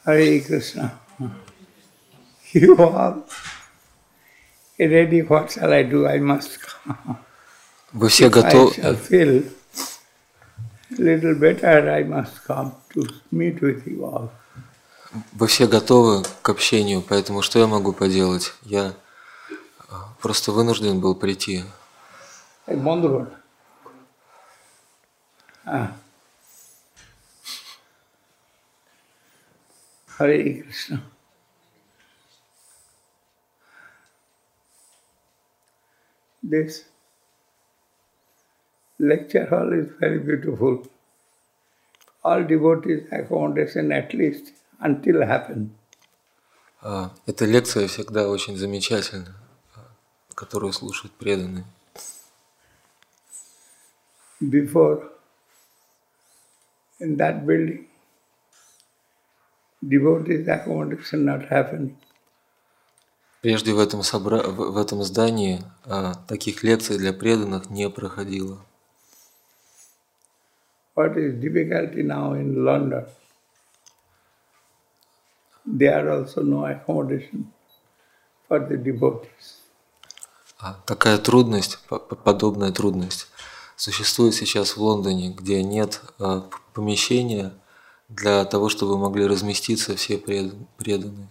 Hare Krishna. You all ready? What shall I do? I must come. Вы все If I готовы? shall feel a little better, I must come to meet with you all. Вы все готовы к общению, поэтому что я могу поделать? Я просто вынужден был прийти. Bandhugan. Hare Krishna. This lecture hall is very beautiful. All devotees accommodation at least until happen. Эта лекция всегда очень замечательна, которую слушают преданные. Before, in that building, devotees accommodation not happening. Прежде в этом здании таких лекций для преданных не проходило. What is difficulty now in London? There also no accommodation for the devotees. Такая трудность, подобная трудность, существует сейчас в Лондоне, где нет помещения для того, чтобы могли разместиться все преданные.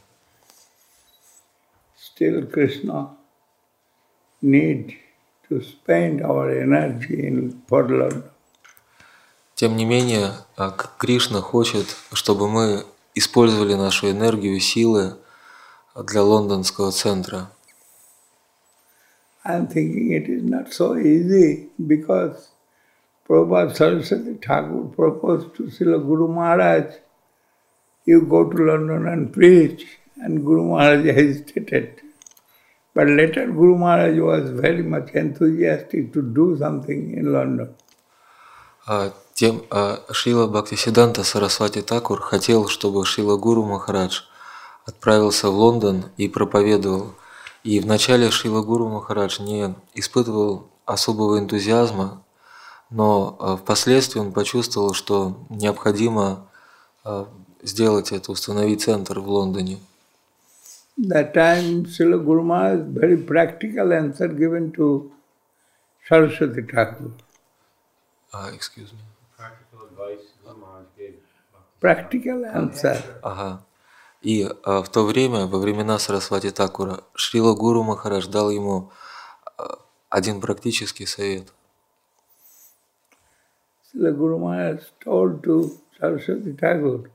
Still Krishna need to spend our energy for London. Тем не менее, Кришна хочет, чтобы мы использовали нашу энергию и силы для лондонского центра. I am thinking it is not so easy because Prabhupada Saraswati Thakur proposed to Srila Guru Maharaj, you go to London and preach, and Guru Maharaj hesitated. But later Guru Maharaj was very much enthusiastic to do something in London. Шрила Бхактисиддханта Сарасвати Такур хотел, чтобы Шрила Гуру Махарадж отправился в Лондон и проповедовал. И вначале Шрила Гуру Махарадж не испытывал особого энтузиазма, но впоследствии он почувствовал, что необходимо сделать это, установить центр в Лондоне. That time Srila Guru Maharaj very practical answer given to Saraswati Thakur. Excuse me. Practical advice Guru Maharaj gave. Practical answer. И в то время, во времена Сарасвати Такура, Шрила Гуру Махарадж дал ему один практический совет. Srila Guru Maharaj told to Saraswati Thakur,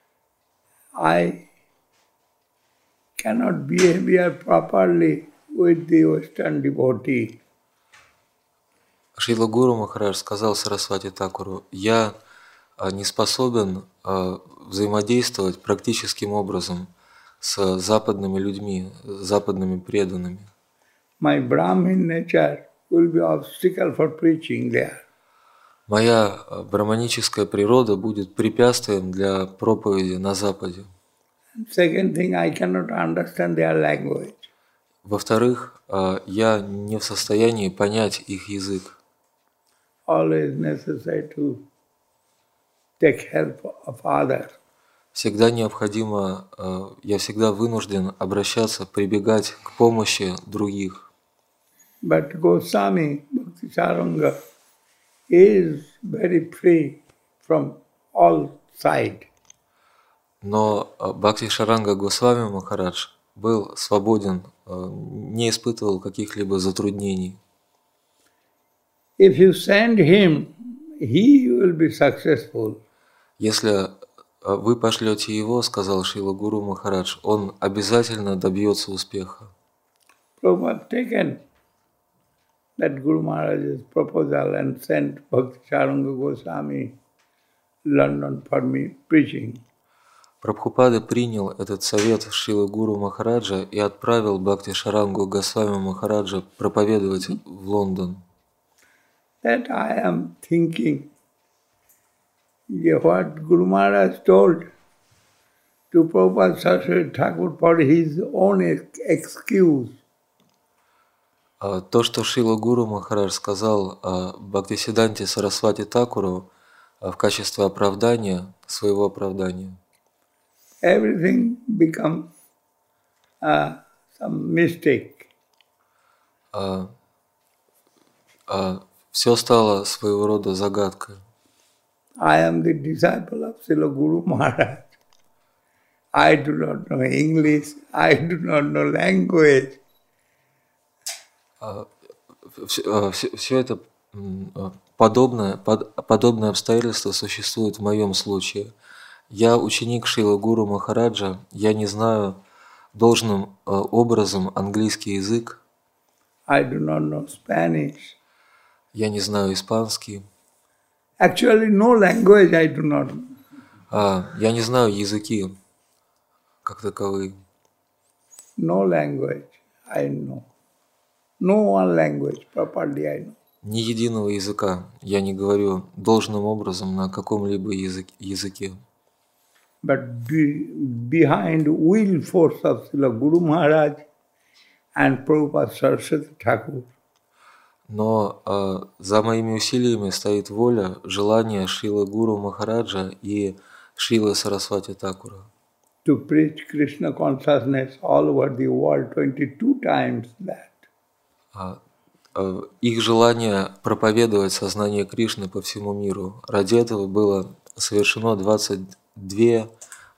I cannot behave properly with the Western devotee. Шрила Гуру Махарадж сказал Сарасвати Такуру, я не способен взаимодействовать практическим образом с западными людьми, западными преданными. My Brahmin nature will be obstacle for preaching there. Моя брахманическая природа будет препятствием для проповеди на Западе. Second thing, I cannot understand their language. Во-вторых, я не в состоянии понять их язык. Always necessary to take help of others. Всегда необходимо, я всегда вынужден обращаться, прибегать к помощи других. But Goswami Bhaktisaranga is very free from all sides. Но Бхакти Шаранга Госвами Махарадж был свободен, не испытывал каких-либо затруднений. If you send him, he will be successful. Если вы пошлете его, сказал Шрила Гуру Махарадж, он обязательно добьется успеха. Prabhupada taken that Guru Maharaj's proposal and sent Bhakti Saranga Goswami London for me preaching. Прабхупада принял этот совет Шрилы Гуру Махараджа и отправил Бхакти Шарангу Госвами Махараджа проповедовать в Лондон. That I am thinking, what Guru Maharaj told to Prabhupada Saraswati Thakur for his own excuse. То, что Шрила Гуру Махарадж сказал Бхактисиддханте Сарасвати Такуру в качестве оправдания, своего оправдания. everything becomes some mistake. Все стало своего рода загадкой. I am the disciple of Srila Guru Maharaj. I do not know English, I do not know language. Все это подобное обстоятельство существует в моем случае. Я ученик Шрила Гуру Махараджа, я не знаю должным образом английский язык. I do not know Spanish. Я не знаю испанский. Actually, no language I do not know. Я не знаю языки как таковые. No language I know. No one language properly I know. Ни единого языка я не говорю должным образом на каком-либо языке. But behind will force of Srila Guru Maharaj and Prabhupada Saraswati Thakur, Но за моими усилиями стоит воля, желание Шрилы Гуру Махараджа и Шрилы Сарасвати Такура to preach Krishna consciousness all over the world 22 times that. Их желание проповедовать сознание Кришны по всему миру. Ради этого было совершено 22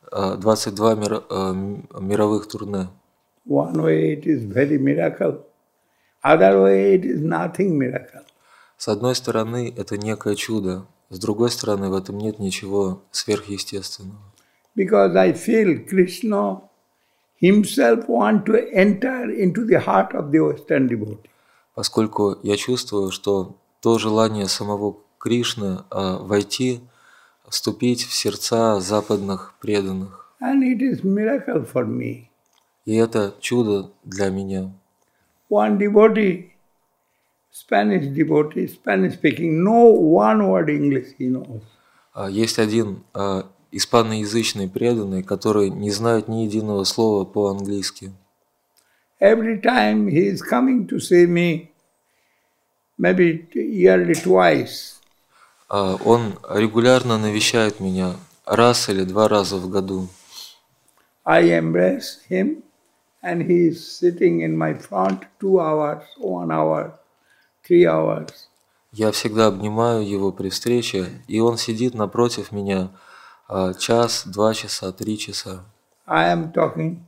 мировых турне. One way it is very miracle, other way it is nothing miracle. С одной стороны, это некое чудо, с другой стороны, в этом нет ничего сверхъестественного. Because I feel Krishna himself want to enter into the heart of the Western devotee. Поскольку я чувствую, что то желание самого Кришны войти, вступить в сердца западных преданных. And it is miracle for me. И это чудо для меня. One devotee, Spanish speaking, no one word English he knows. Есть один испаноязычный преданный, который не знает ни единого слова по-английски. Every time he is coming to see me, maybe yearly twice. Он регулярно навещает меня раз или два раза в году. I embrace him and he is sitting in my front 2 hours, 1 hour, 3 hours. Я всегда обнимаю его при встрече, и он сидит напротив меня час, 2 часа, 3 часа. I am talking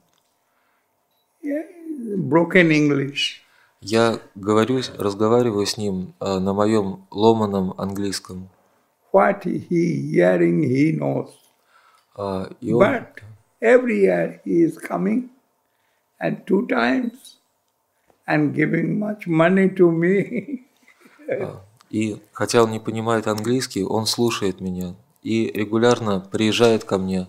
broken English. Я разговариваю с ним на моем ломаном английском. What he hearing, he knows. И он, But every year he is coming and 2 times and giving much money to me. и хотя он не понимает английский, он слушает меня и регулярно приезжает ко мне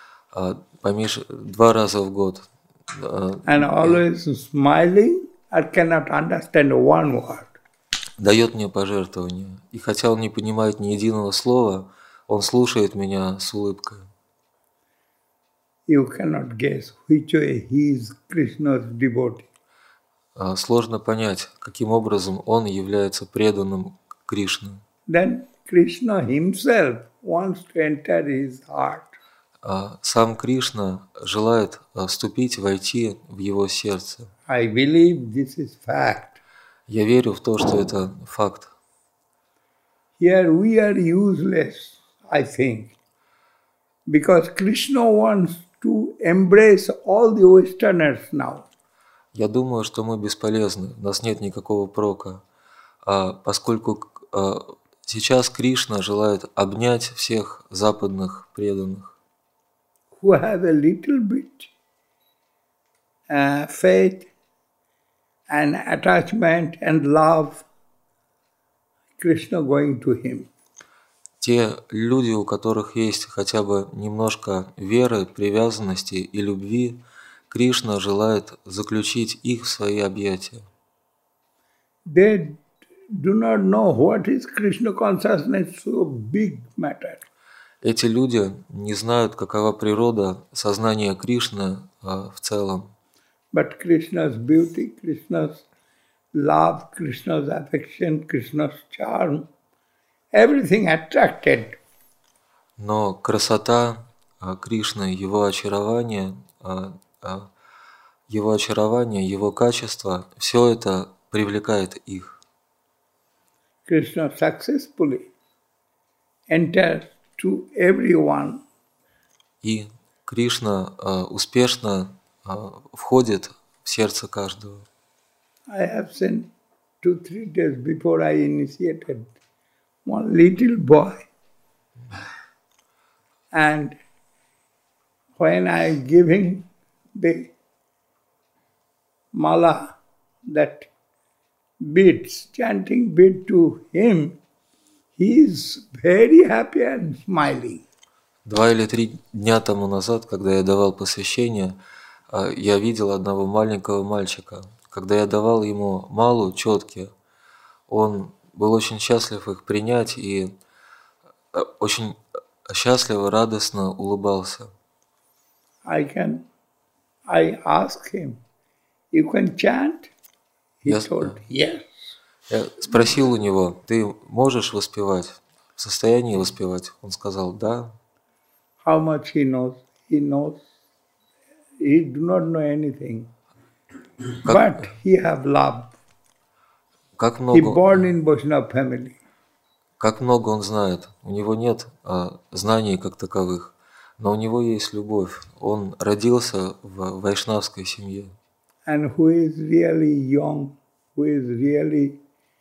2 раза в год. And always smiling, I cannot understand one word. Дает мне пожертвования. И хотя он не понимает ни единого слова, он слушает меня с улыбкой. You cannot guess which way he is Krishna's devotee. Сложно понять, каким образом он является преданным Кришны. Then Krishna himself wants to enter his heart. Сам Кришна желает вступить, войти в его сердце. I believe this is fact. Я верю в то, что это факт. Here we are useless, I think, because Krishna wants to embrace all the Westerners now. Я думаю, что мы бесполезны, у нас нет никакого прока, поскольку сейчас Кришна желает обнять всех западных преданных, Who have a little bit faith and attachment and love, Krishna going to him. те люди, у которых есть хотя бы немножко веры, привязанности и любви, Кришна желает заключить их в свои объятия. They do not know what is Krishna consciousness, so big matter. Эти люди не знают, какова природа сознания Кришны в целом. But Krishna's beauty, Krishna's love, Krishna's affection, Krishna's charm, everything attracted. Но красота, Кришны, его очарование, его качество, все это привлекает их. Krishna successfully enters to everyone. И Кришна успешно входит в сердце каждого. I have seen 2-3 days before I initiated one little boy. And when I giving the mala, that beads, chanting bead to him, he is very happy and smiling. 2 или 3 дня тому назад, когда я давал посвящение, я видел одного маленького мальчика. Когда я давал ему малу, четкие, он был очень счастлив их принять и очень счастливо, радостно улыбался. I asked him, you can chant? He told, yes. Я спросил у него, ты можешь воспевать? В состоянии воспевать? Он сказал, да. How much he knows? He knows. He do not know anything. But he have love. Как He много, born in Vaishnava family. как много он знает. У него нет знаний как таковых, но у него есть любовь. Он родился в вайшнавской семье. And who is really young, who is really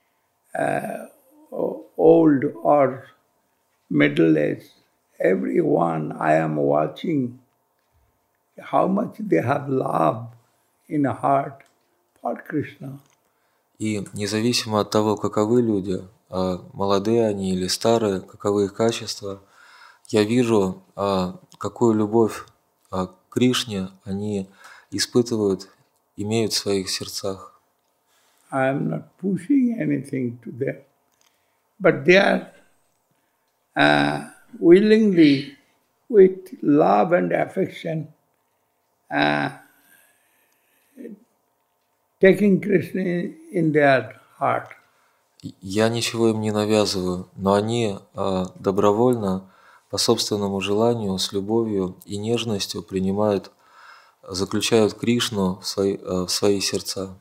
old or middle-aged, everyone I am watching how much they have love in a heart for Krishna. И независимо от того, каковы люди, молодые они или старые, каковы их качества, я вижу, какую любовь к Кришне они испытывают, имеют в своих сердцах. I am not pushing anything to them, but they are willingly, with love and affection, taking Krishna in their heart. Я ничего им не навязываю, но они добровольно, по собственному желанию, с любовью и нежностью заключают Кришну в свои сердца.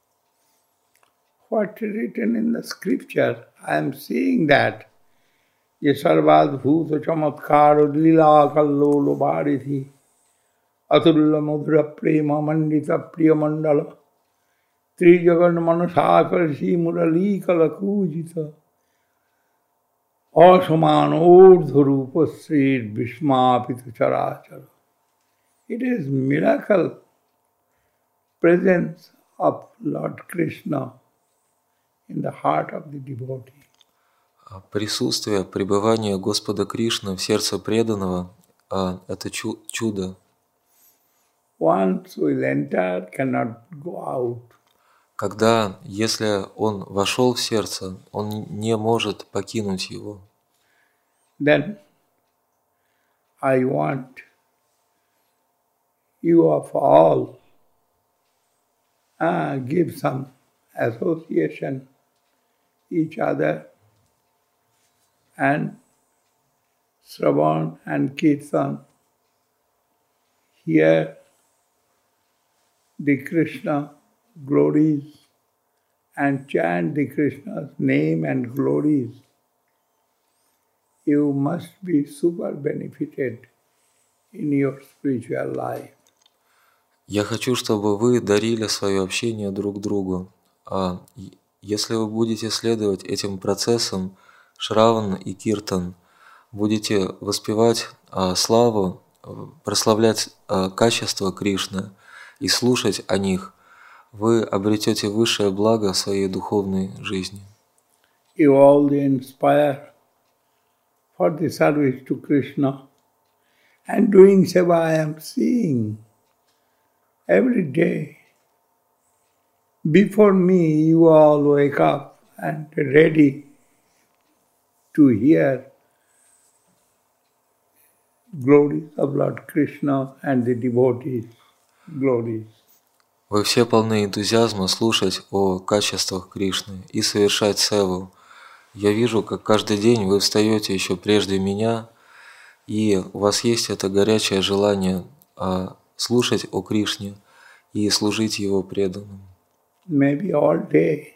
What written in the scripture, I am seeing that Sarvad Bhuta Chamatkar Lila Kallolo Bharithi Atulla Mudra Prema Mandita Priya Mandala Trijagan Manasakar Murali Kalakujita Asaman Urdhurupa Sri Bhishmapita Charachara. It is miracle presence of Lord Krishna in the heart of the devotee. Присутствие, пребывание Господа Кришны в сердце преданного – это чудо. Once will enter, cannot go out. Если он вошел в сердце, он не может покинуть его. Then I want you of all give some association each other and Shravan and Kirtan. Hear the Krishna glories and chant the Krishna's name and glories. You must be super benefited in your spiritual life. Я хочу, чтобы вы дарили свое общение друг другу. Если вы будете следовать этим процессам, Шраван и Киртан, будете воспевать славу, прославлять качество Кришны и слушать о них, вы обретете высшее благо в своей духовной жизни. You all inspire for the service to Krishna, and doing seva I am seeing every day. Before me, you all wake up and ready to hear glories of Lord Krishna and the devotees' glories. Вы все полны энтузиазма слушать о качествах Кришны и совершать севу. Я вижу, как каждый день вы встаете еще прежде меня и у вас есть это горячее желание слушать о Кришне и служить Его преданным. maybe all day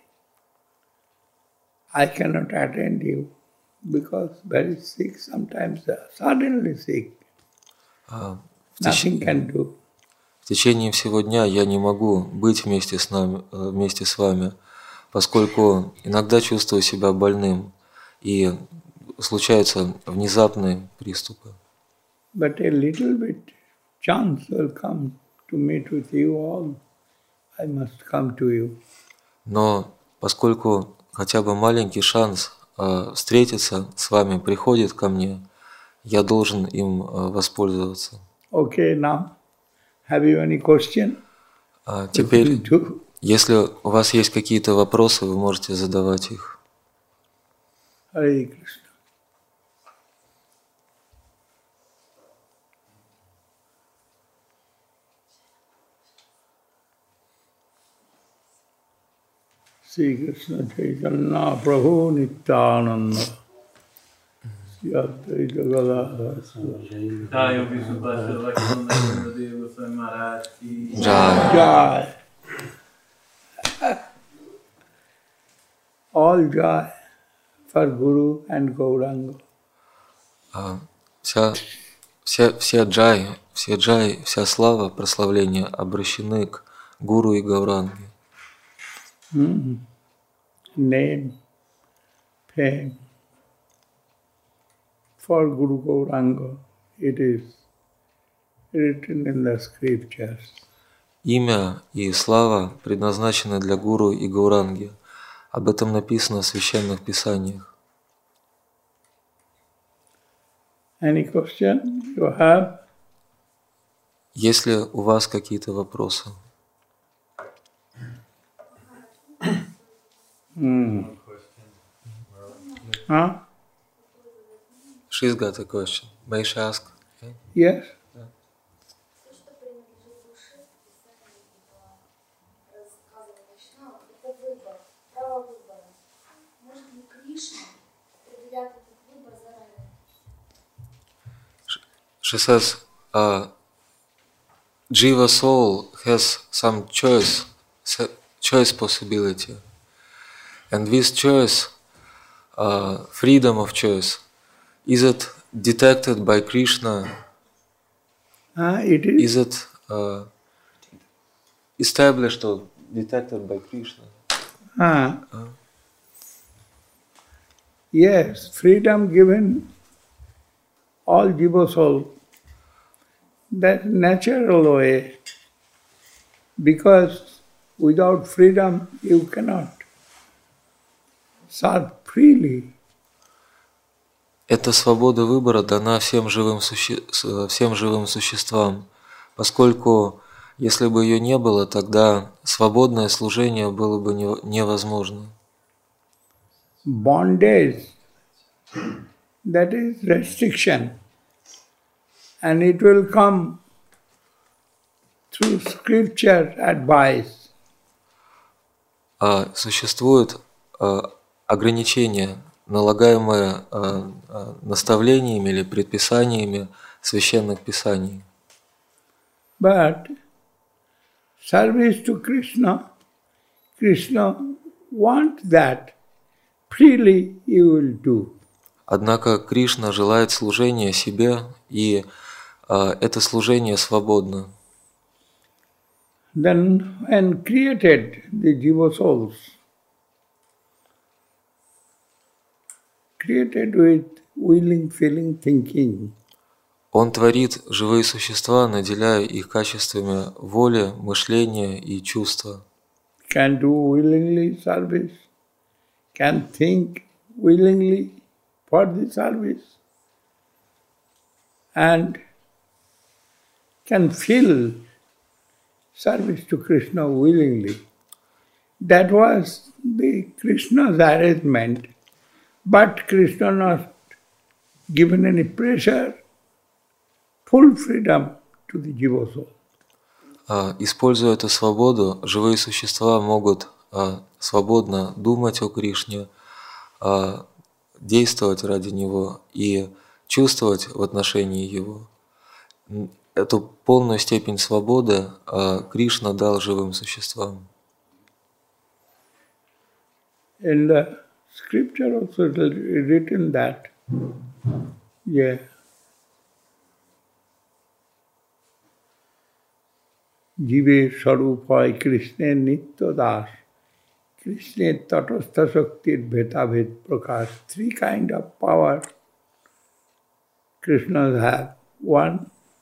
I cannot attend you because very sick, sometimes suddenly sick, В nothing can do. течение всего дня я не могу быть вместе с вами, поскольку иногда чувствую себя больным и случаются внезапные приступы. But a little bit chance will come to meet with you all. I must come to you. Но поскольку хотя бы маленький шанс встретиться с вами приходит ко мне, я должен им воспользоваться. Okay, now, have you any question? Теперь, Do. если у вас есть какие-то вопросы, вы можете задавать их. Hare Krishna. Sri Krishna Chaitanya Prabhu Nityananda Sri Advaita Gadadhara Jai Vishubhasha Lakshmana Deva Goswami Maharaj ki Jai. Jai. All joy for Guru and Gauranga. Все джай, вся слава, прославление обращены к Гуру и Гауранге. Name, fame. For Guru Gauranga, it is written in the scriptures. Имя и слава предназначены для Гуру и Гауранги. Об этом написано в священных писаниях. Any question you have? Есть ли у вас какие-то вопросы? Huh? She's got a question. May she ask? Yes? Все, что принадлежит душе, писание и рассказывание Вайшнава, это выбор, право выбора. Может ли Кришна определять этот выбор заранее? She says, Jiva soul has some choice possibility. And this choice, freedom of choice, is it detected by Krishna? It is. Is it established or detected by Krishna? Yes, freedom given all jiva soul. That natural way. Because without freedom you cannot serve freely. Эта свобода выбора дана всем живым существам, поскольку если бы ее не было, тогда свободное служение было бы невозможно. Bondage, that is restriction, and it will come through scripture advice. Существует ограничение, налагаемое наставлениями или предписаниями священных писаний. But service to Krishna, Krishna wants that freely you will do. Однако Кришна желает служения себе, и это служение свободно. Then when created the jiva souls, created with willing, feeling, thinking, Он творит живые существа, наделяя их качествами воли, мышления и чувства. can do willingly service, can think willingly for the service, and can feel service to Krishna willingly. That was the Krishna's arrangement, but Krishna not given any pressure, full freedom to the jiva soul. Используя эту свободу, живые существа могут свободно думать о Кришне, действовать ради Него, и чувствовать в отношении его. Эту полную степень свободы Кришна дал живым существам. In the scripture also it is written that, yeah, जीवे स्वरूप হয় কৃষ্ণের নিত্য দাস কৃষ্ণের তটস্থ শক্তির ভেদাভেদ প্রকাশ three kind of power Krishna have. One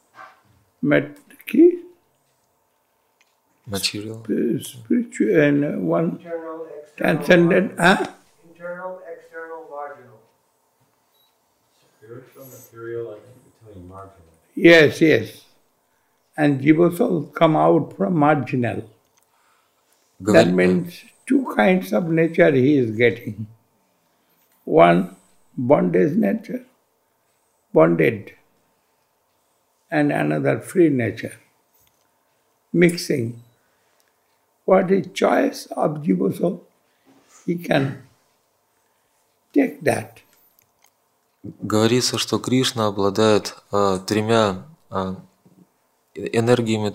Material. spiritual and one Internal, external, transcendent. internal, external, marginal. Spiritual, material, I think between marginal. Yes, yes. And Jiva soul come out from marginal. That means two kinds of nature he is getting. One, bondage nature, bonded, and another free nature. Mixing. What is choice of Jiva soul, he can take that. Говорится, что Кришна обладает тремя энергиями,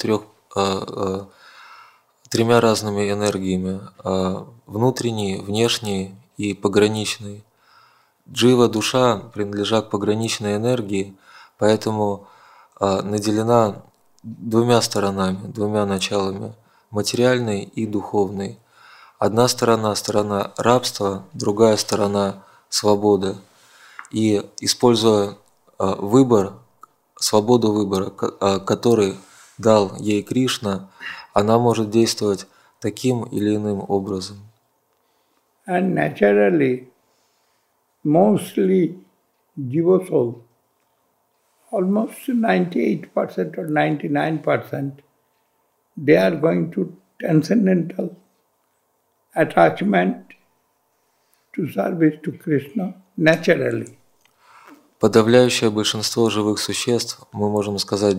тремя разными энергиями: внутренней, внешней и пограничной. Джива, душа, принадлежат к пограничной энергии, поэтому наделена двумя сторонами, двумя началами: материальной и духовной. Одна сторона – сторона рабства, другая сторона – свобода. И используя выбор, свободу выбора, который дал ей Кришна, она может действовать таким или иным образом. And naturally, mostly Jiva soul, almost 98% or 99%, they are going to transcendental attachment to service to Krishna naturally. Подавляющее большинство живых существ, мы можем сказать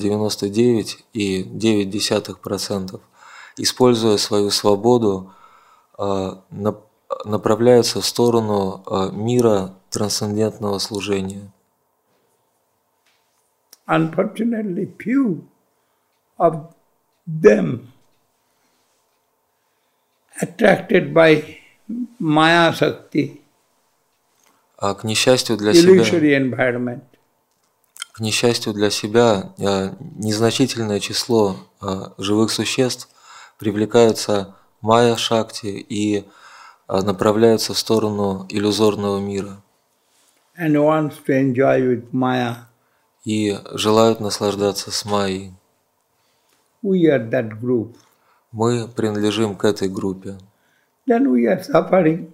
99,9%, используя свою свободу, направляются в сторону мира трансцендентного служения. Unfortunately, few of them attracted by Maya Shakti, А к несчастью для illusory environment. себя, незначительное число живых существ привлекаются майя-шакти и направляются в сторону иллюзорного мира. And wants to enjoy with Maya. И желают наслаждаться с майей. We are that group. Мы принадлежим к этой группе. Then we are suffering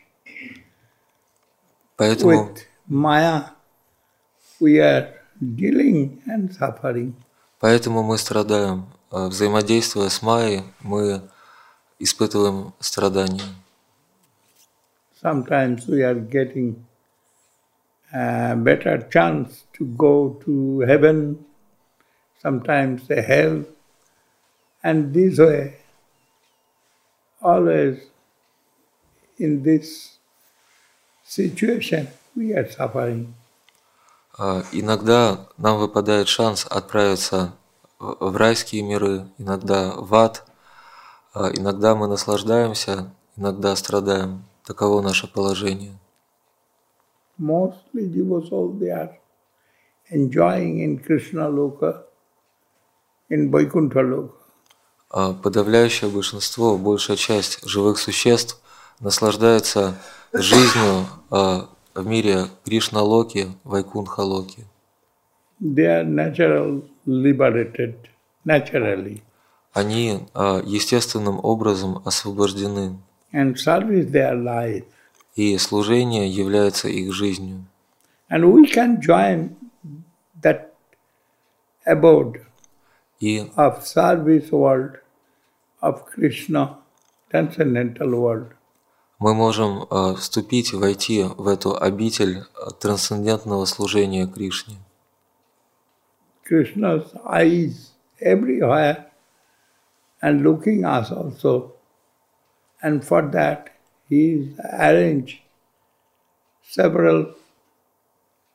Поэтому with Maya. We are dealing and suffering. Поэтому мы страдаем. Взаимодействуя с майей, мы испытываем страдания. Sometimes we are getting a better chance to go to heaven, sometimes a hell, and this way, always in this situation, we are suffering. Иногда нам выпадает шанс отправиться в райские миры, иногда в ад, иногда мы наслаждаемся, иногда страдаем. Таково наше положение. Mostly Jiva soul, they are enjoying in Krishna Loka, in Vaikuntha Loka. Подавляющее большинство, большая часть живых существ наслаждается жизнью в мире Кришна-локи, Вайкунха-локи. They are liberated, naturally. Они естественным образом освобождены. And service their life. И служение является их жизнью. And we can join that abode of service world of Krishna, transcendental world. Мы можем вступить, войти в эту обитель трансцендентного служения Кришне. Krishna's eyes everywhere and looking us also. And for that, he arranged several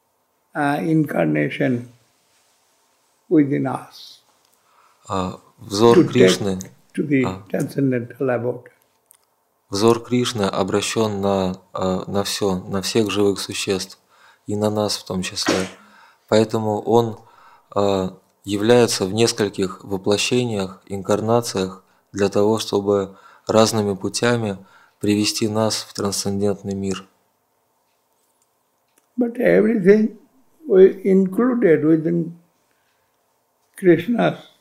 incarnation within us Взор to take Кришны, to the transcendental abode. взор Кришны обращен на все, на всех живых существ, и на нас в том числе. Поэтому он является в нескольких воплощениях, инкарнациях для того, чтобы разными путями привести нас в трансцендентный мир. But everything we included within Krishna's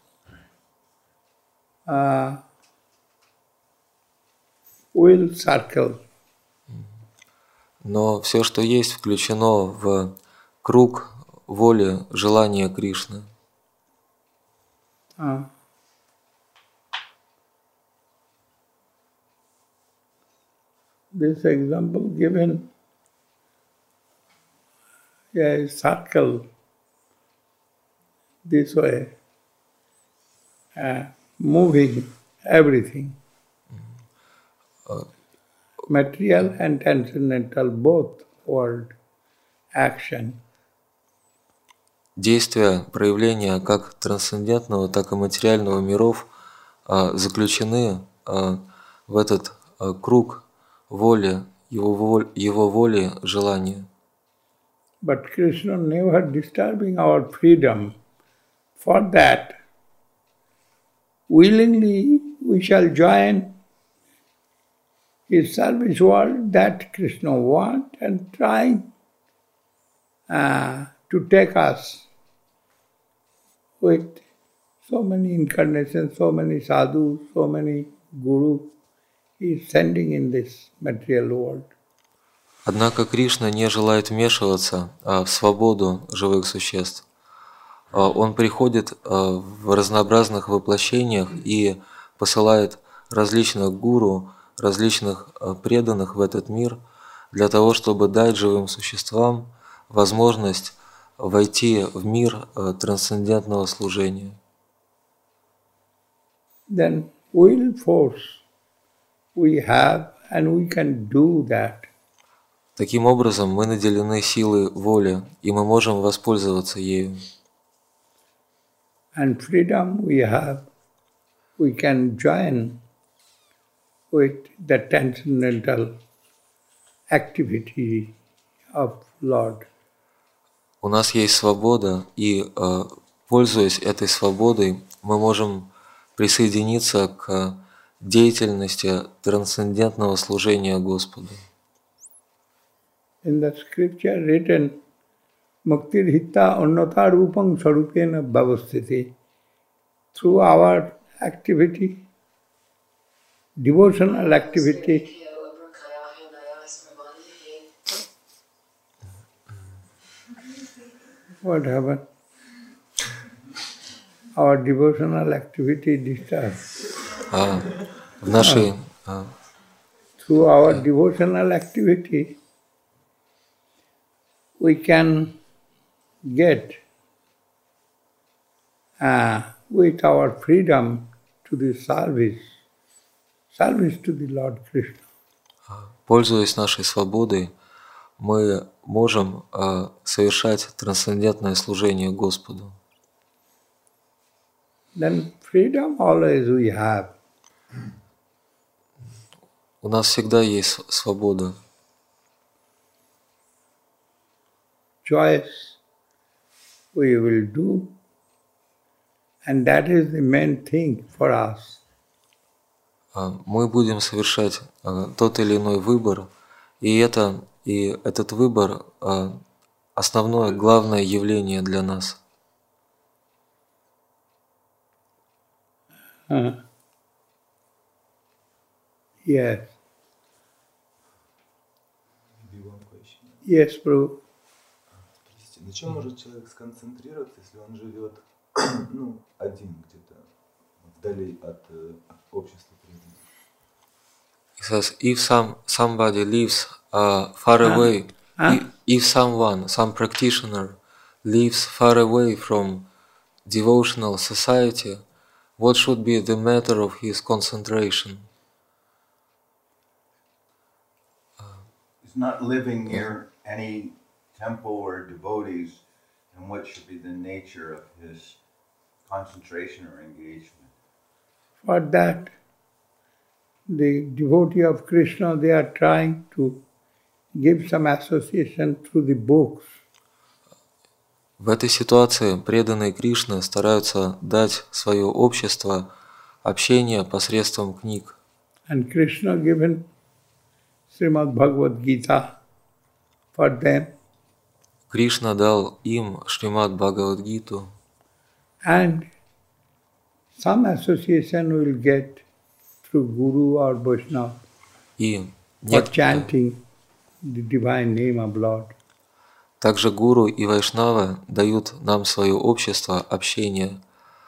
will circle. Но все, что есть, включено в круг воли, желания Кришны. This example given a circle this way, moving everything, material and transcendental, both world action. Действия, проявления как трансцендентного, так и материального миров заключены в этот круг воли, его воли, желания. But Krishna never disturbing our freedom. For that, willingly we shall join his service world that Krishna want and trying to take us with so many incarnations, so many sadhus, so many gurus he is sending in this material world. Однако Кришна не желает вмешиваться в свободу живых существ. Он приходит в разнообразных воплощениях и посылает различных гуру, различных преданных в этот мир для того, чтобы дать живым существам возможность войти в мир трансцендентного служения. Then will force we have and we can do that. Таким образом, мы наделены силой воли, и мы можем воспользоваться ею. And freedom we have, we can join with the transcendental activity of Lord. У нас есть свобода, и, пользуясь этой свободой, мы можем присоединиться к деятельности трансцендентного служения Господу. In the scripture written, Muktir Hitta Annata Rupam Sarupena Bhavastiti. Through our activity, devotional activity, what happened? Our devotional activity disturbed. В нашей Through our devotional activity, we can get with our freedom to the service to the Lord Krishna. Пользуясь нашей свободой, мы можем совершать трансцендентное служение Господу. Then freedom always we have. У нас всегда есть свобода. Choice we will do, and that is the main thing for us. Мы будем совершать тот или иной выбор, и этот выбор основное, главное явление для нас. Yes. Maybe one question. Yes, Prabhu. Простите, на чем может человек сконцентрироваться, если он живет один где-то, вдали от общества преданных? He says, if somebody lives far away, if some practitioner lives far away from devotional society, what should be the matter of his concentration? He's not living near any temple or devotees, and what should be the nature of his concentration or engagement. For that, the devotee of Krishna, they are trying to give some association through the books. В этой ситуации преданные Кришны стараются дать свое общество общение посредством книг. And Krishna given Srimad Bhagavad Gita for them. Кришна дал им Шримад Бхагавад-гиту, And some association will get through Guru or Vaishnava и for chanting the divine name of Lord. также гуру и вайшнавы дают нам свое общество, общение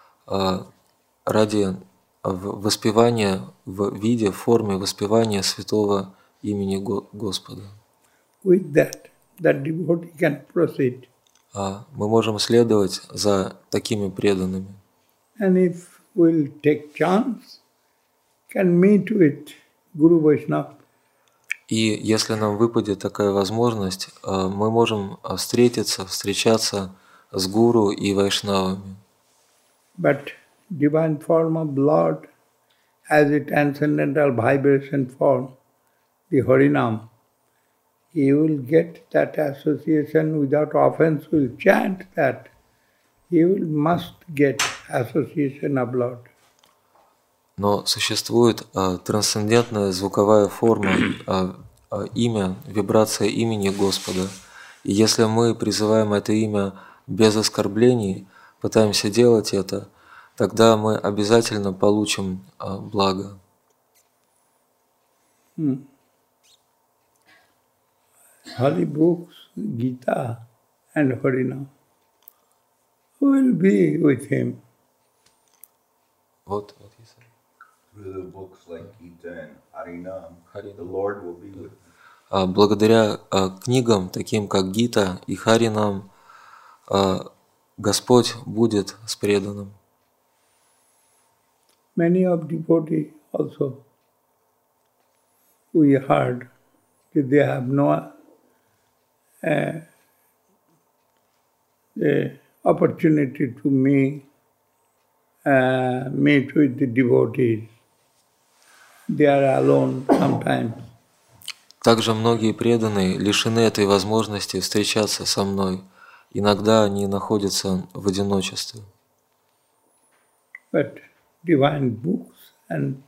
ради воспевания в виде, в форме воспевания святого имени Господа. With that devotee can proceed. Мы можем следовать за такими преданными. And if we'll take chance, can meet with Guru Vaishnava. И если нам выпадет такая возможность, мы можем встречаться с гуру и вайшнавами. But divine form of Lord as a transcendental vibration form, the Harinam, he will get that association without offense, will chant that. He must get association of Lord. Но существует трансцендентная звуковая форма, имя, вибрация имени Господа. И если мы призываем это имя без оскорблений, пытаемся делать это, тогда мы обязательно получим благо. Holy books, Gita and Harinam will be with him. Вот. Through the books like Gita and Harinam, the Lord will be with him. Благодаря книгам, таким как Гита и Харинам, Господь будет с преданным. Many of devotees also, we heard that they have no opportunity to meet with the devotees. They are alone sometimes. Также многие преданные лишены этой возможности встречаться со мной. Иногда они находятся в одиночестве. But divine books and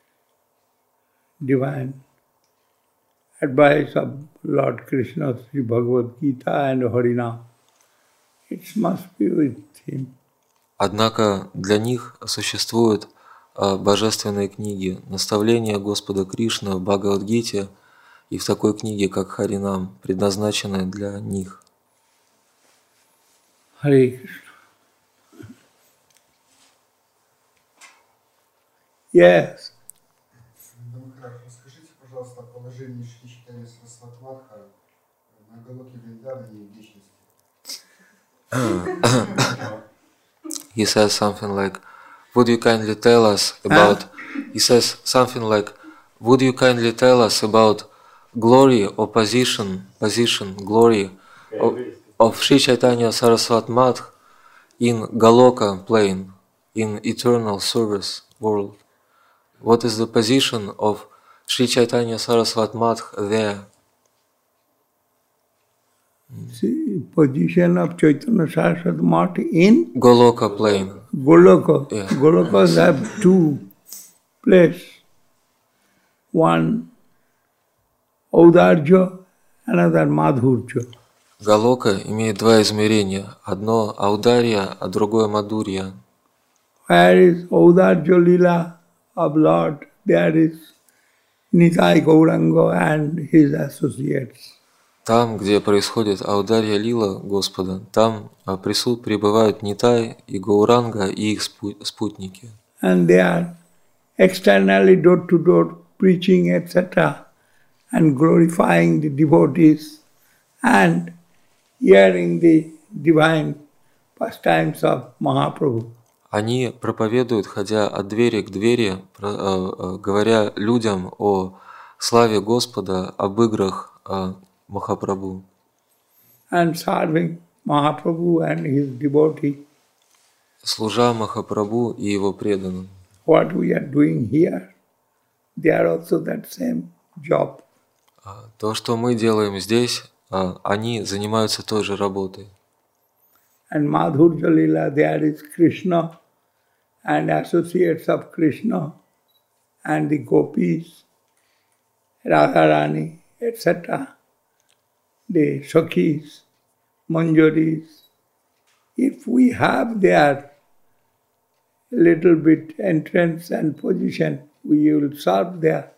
divine advice of Lord Krishna, Sri Bhagavad Gita and Harinam, it must be with him. Однако для них существуют божественные книги, наставления Господа Кришны в Бхагавад-гите и в такой книге, как Харинам, предназначенные для них. Hare Krishna. Yes. Дамакрат, расскажите, пожалуйста, о положении Шри Чайтанья Сарасвати Мадхара на Галоке Вриндаване и вечности. He says something like, would you kindly tell us about, he says something like, would you kindly tell us about glory or position, glory of Sri Chaitanya Saraswati Madh in Galoka plane, in eternal service world? What is the position of Sri Chaitanya Saraswati Madh there? See, position of Chaitanya Saraswati Madh in Goloka plane. Goloka. Yeah. Golokas have two places. One Audarja, another Madhurja. Галока имеет два измерения. Одно Аударья, а другое Мадурья. Where is Audarja Lila of Lord, there is Nitai Gauranga and his associates. Там, где происходит Аударья Лила Господа, там пребывают Нитай и Гауранга и их спутники. And they are externally door-to-door preaching, etc., and glorifying the devotees and hearing the divine pastimes of Mahaprabhu. Они проповедуют, ходя от двери к двери, говоря людям о славе Господа, об играх Махапрабху. and serving Mahaprabhu and his devotee. Служа Махапрабху и его преданным. What we are doing here, they are also that same job. То, что мы делаем здесь, они занимаются той же работой. And Madhurya Lila, there is Krishna and associates of Krishna and the gopis, Radharani, etc., the Sakhis, Manjaris. If we have their little bit entrance and position, we will serve there.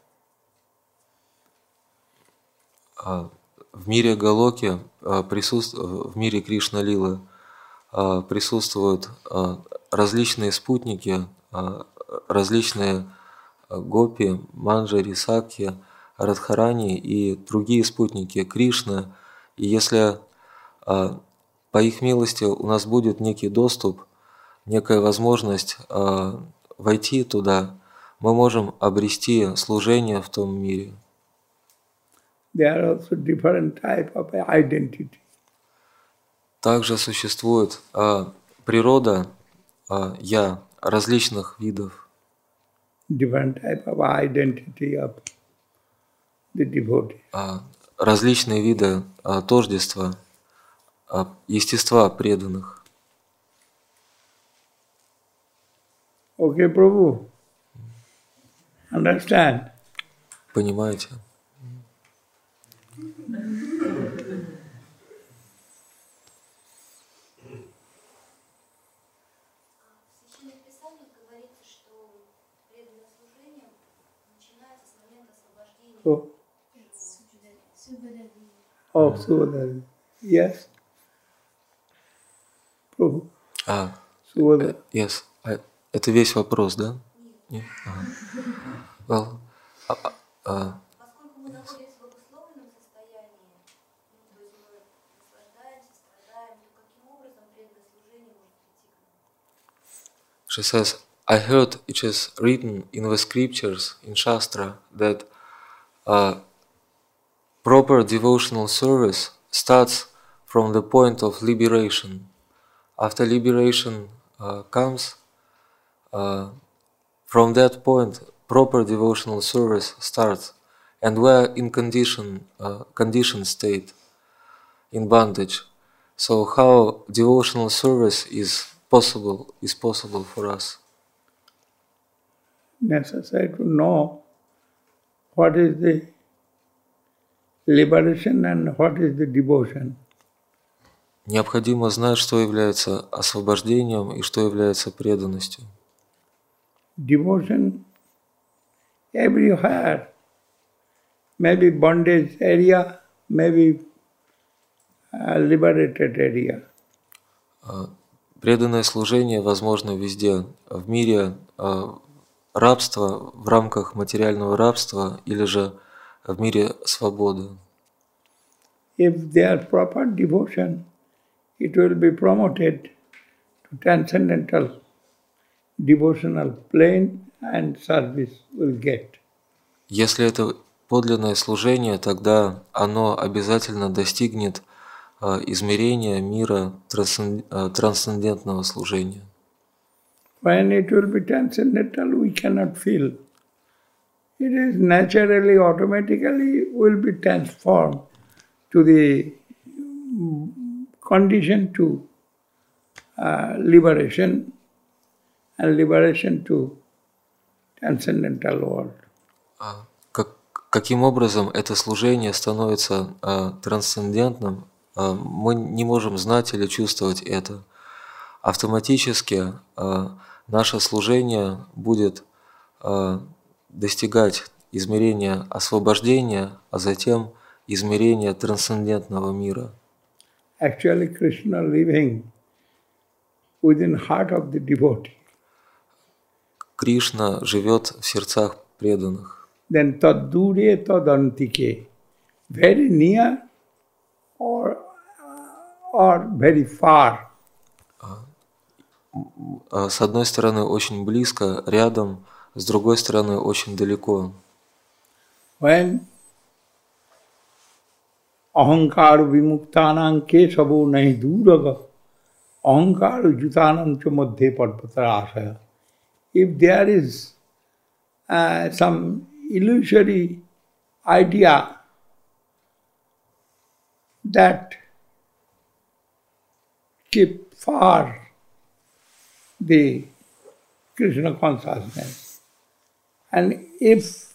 В мире Галоки, в мире Кришна Лилы присутствуют различные спутники, различные гопи, манджари, сакхи, радхарани и другие спутники Кришны. И если по их милости у нас будет некий доступ, некая возможность войти туда, мы можем обрести служение в том мире. There are also different type of identity. Также существует природа «я» различных видов. Different type of identity of the devotee. Различные виды тождества, естества преданных. Okay, Prabhu. Understand? Понимаете? В Священных Писаниях говорится, что преданное служение начинается с момента освобождения. Oh, Subhadra. Yes. Prabhu. Subhadra. Yes. Это весь вопрос, да? Нет. Well, Поскольку мы находимся в обусловленном состоянии, то есть мы наслаждаемся, страдаем, то каким образом преданное служение может прийти к нам? she says, I heard it is written in the scriptures, in Shastra, that proper devotional service starts from the point of liberation. After liberation comes, from that point, proper devotional service starts, and we are in conditioned state, in bondage. So how devotional service is possible for us? Necessary to know what is the liberation and what is the devotion. Необходимо знать, что является освобождением и что является преданностью. Devotion everywhere, maybe bondage area, maybe liberated area. Преданное служение возможно везде, в мире рабства, в рамках материального рабства или же в мире свободы. If there is proper devotion, it will be promoted to transcendental devotional plane and service will get. Если это подлинное служение, тогда оно обязательно достигнет измерения мира трансцендентного служения. When it will be transcendental, we cannot feel. It is naturally, automatically will be transformed to the condition to liberation and liberation to transcendental world. Каким образом это служение становится трансцендентным, мы не можем знать или чувствовать это. Автоматически наше служение будет достигать измерения освобождения, а затем измерения трансцендентного мира. Actually, Krishna living within heart of the devotee. Кришна живет в сердцах преданных. Then tadure tadantike, very near or very far. С одной стороны очень близко, рядом, с другой стороны очень далеко. When अहंकार विमुक्तानां केशवो नहीं दूरग अहंकार जुतानां च मध्ये पर्वतराशय. If there is some illusory idea that keep far the Krishna consciousness, and if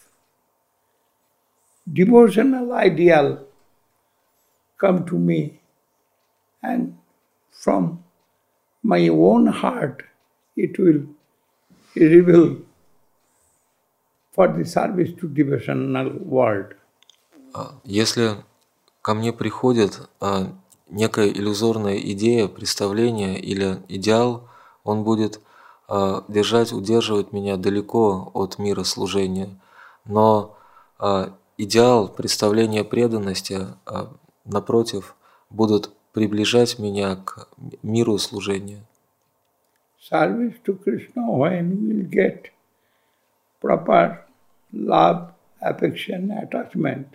devotional ideal come to me and from my own heart it will reveal for the service to devotional world. Если ко мне приходит некая иллюзорная идея, представление или идеал, он будет удерживать меня далеко от мира служения. Но идеал, представление преданности, напротив, будут приближать меня к миру служения. Service to Krishna, when we will get proper love, affection, attachment,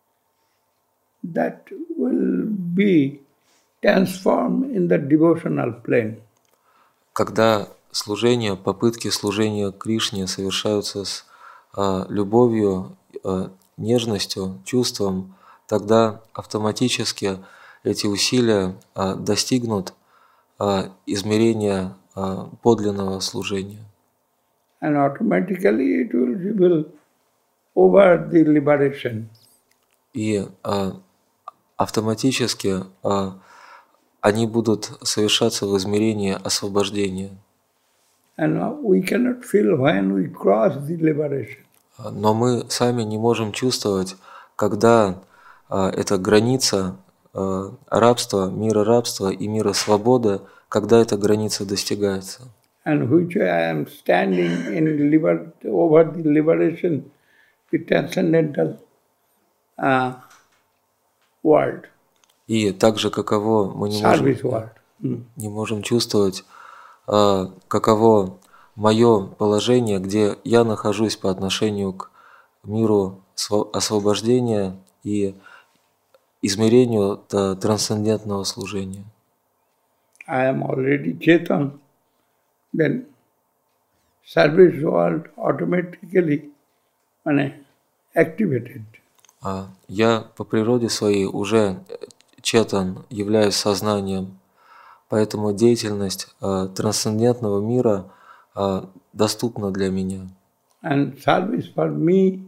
that will be transformed in the devotional plane. Когда служение, попытки служения Кришне совершаются с любовью, нежностью, чувством, тогда автоматически эти усилия достигнут измерения подлинного служения. And automatically it will reveal over the liberation. И автоматически они будут совершаться в измерении освобождения. And we cannot feel when we cross the liberation. Но мы сами не можем чувствовать, когда эта граница рабства, мира рабства и мира свободы, когда эта граница достигается. And which I am standing in over the liberation, the transcendental world. И также каково мы не можем чувствовать, каково мое положение, где я нахожусь по отношению к миру освобождения и измерению трансцендентного служения. I am already Chetan, then service world automatically activated. Я по природе своей уже Четан, являюсь сознанием, поэтому деятельность трансцендентного мира доступна для меня. And service for me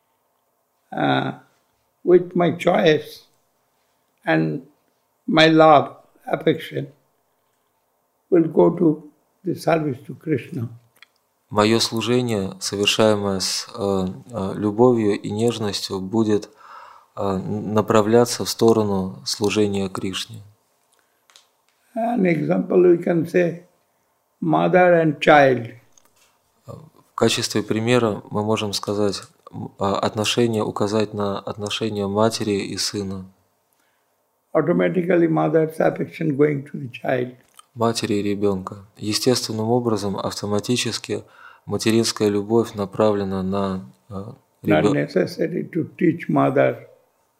with my choice and my love, affection will go to the service to Krishna. Мое служение, совершаемое с любовью и нежностью, будет направляться в сторону служения Кришне. An example we can say mother and child. В качестве примера мы можем сказать указать на отношения матери и сына. Automatically mother's affection going to the child. Матери и ребенка. Естественным образом, автоматически материнская любовь направлена на ребенка. Not necessary to teach mother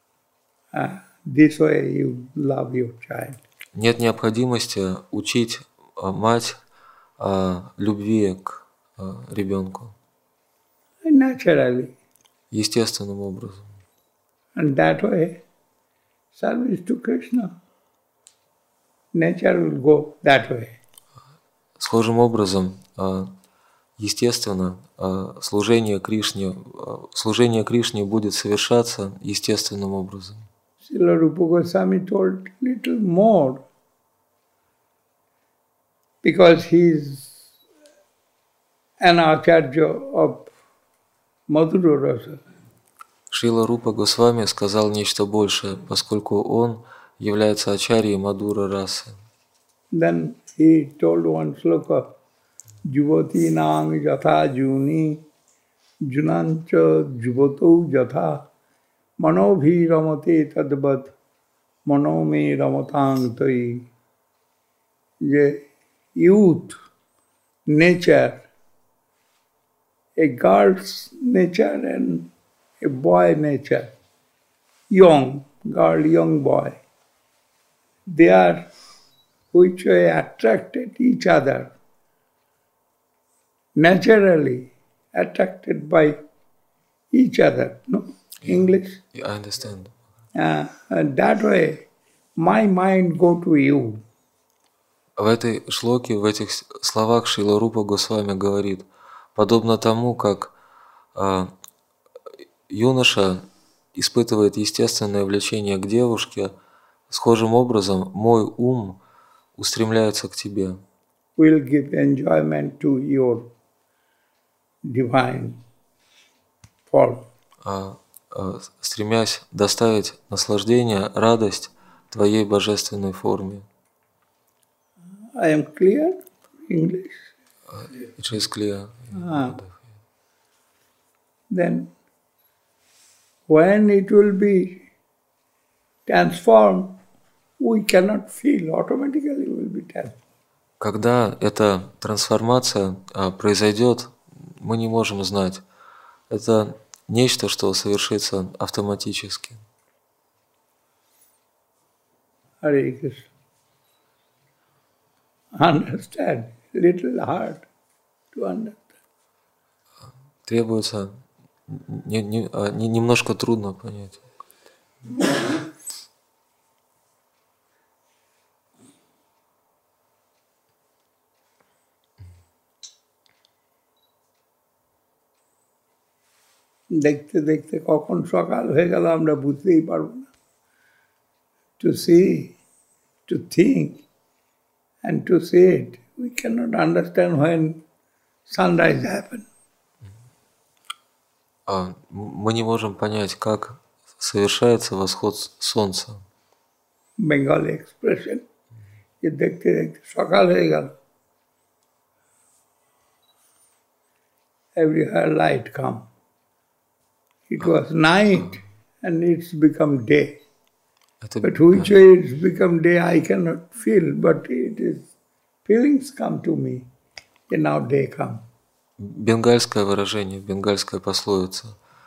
this way you love your child. Нет необходимости учить мать любви к ребенку. Naturally. Естественным образом. And that way, service to Krishna, nature will go that way. Схожим образом, естественно, служение Кришне будет совершаться естественным образом. Srila Rupa Goswami told little more because he is an acharya of Madhura Rasa. Шрила Рупа Госвами сказал нечто большее, поскольку он является ачарьей Мадура расы. Then he told one sloka, Juvati nang jatha juni, junancha juvato jatha, manobhi ramate tadvat, manome ramatang tai. The youth, nature, a girl's nature and a boy nature, young, girl, young boy, they are which way attracted each other, naturally attracted by each other. No? English? I understand. And that way, my mind go to you. В этой шлоке, в этих словах Шрила Рупа Госвами говорит, подобно тому, как юноша испытывает естественное влечение к девушке, схожим образом мой ум устремляется к тебе. Will give enjoyment to your divine form. Стремясь доставить наслаждение, радость твоей божественной форме. I am clear? English? It is clear. Then, when it will be transformed, we cannot feel, automatically will be transformed. Когда эта трансформация произойдет, мы не можем знать. Это нечто, что совершится автоматически. Hare Krishna. Understand, little hard to understand. Требуется немножко трудно понять. দেখতে দেখতে কখন সকাল হয়ে গেল আমরা বুঝতেই পারবো না। To see, to think, and to see it, we cannot understand when sunrise happens. Мы не можем понять, как совершается восход солнца. Bengali expression. যে দেখতে দেখতে সকাল হয়ে গেল। Everywhere light come. It was night and it's become day. But which way it's become day I cannot feel, but it is feelings come to me. And now day come. Бенгальское выражение, бенгальская пословица.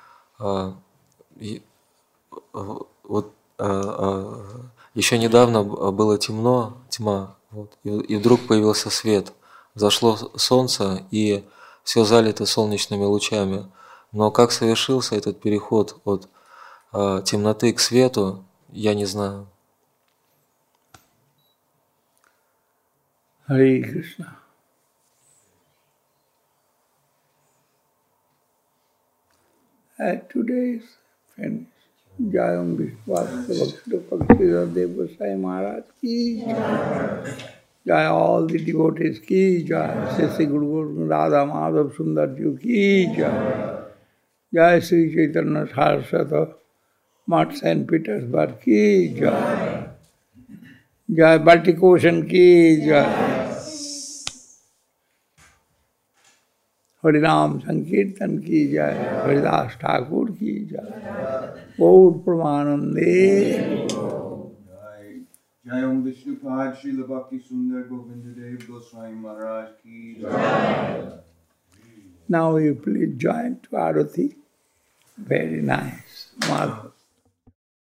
Еще недавно было тьма, и вдруг появился свет. Зашло солнце, и все залито солнечными лучами. Но как совершился этот переход от темноты к свету, я не знаю. Hare Krishna. Today is finished. Jayam Vishwasya Dev Gosai Maharaj ki Jai, all the devotees ki Jai, Sri Guru Radha Madhav Sundar Ji ki Jai, Jai Sri Chaitanya Saraswata Math St. Petersburg ki Jai, Jai Baltic Ocean ki Jai, Harinam Sankirtan ki Jai, Haridas Thakur ki Jai, Gaur Pramanande. Jai Om Vishnupad Srila Bhakti Sundar Govinda Dev Goswami Maharaj ki Jai. Now you please join to Arati. Very nice. Madhav.